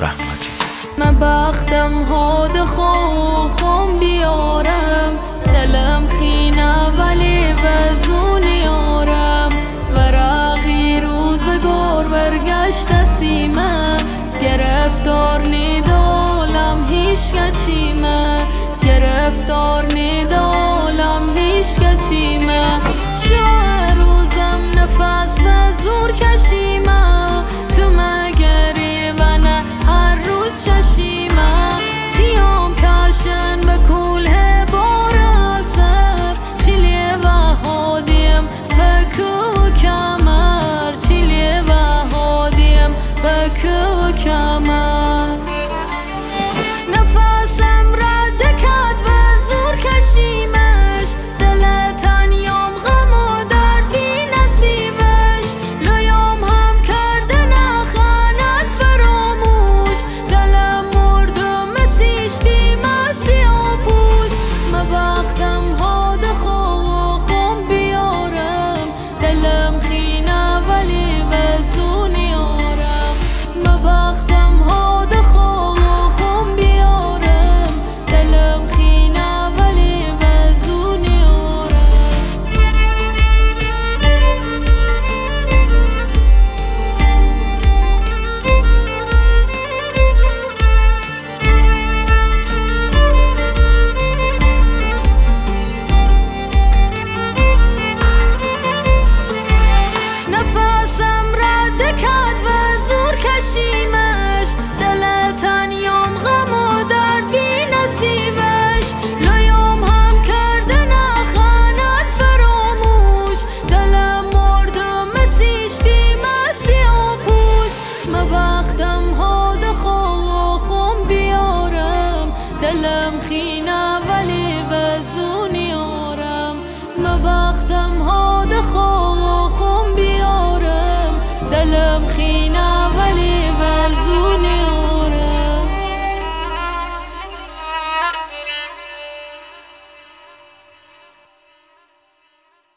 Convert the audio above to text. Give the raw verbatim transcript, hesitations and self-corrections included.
رحمتی. من بختم هاد خوخم بیارم، دلم خینه ولی وزون یارم. ورقی روزگار برگشت سیمه، گرفتار نیدالم هیچ گچیمه. گرفتار نیدالم هیچ گچیمه. شو روزم نفس و زور کشیمه، تو مگری و نه هر روز چشیمه.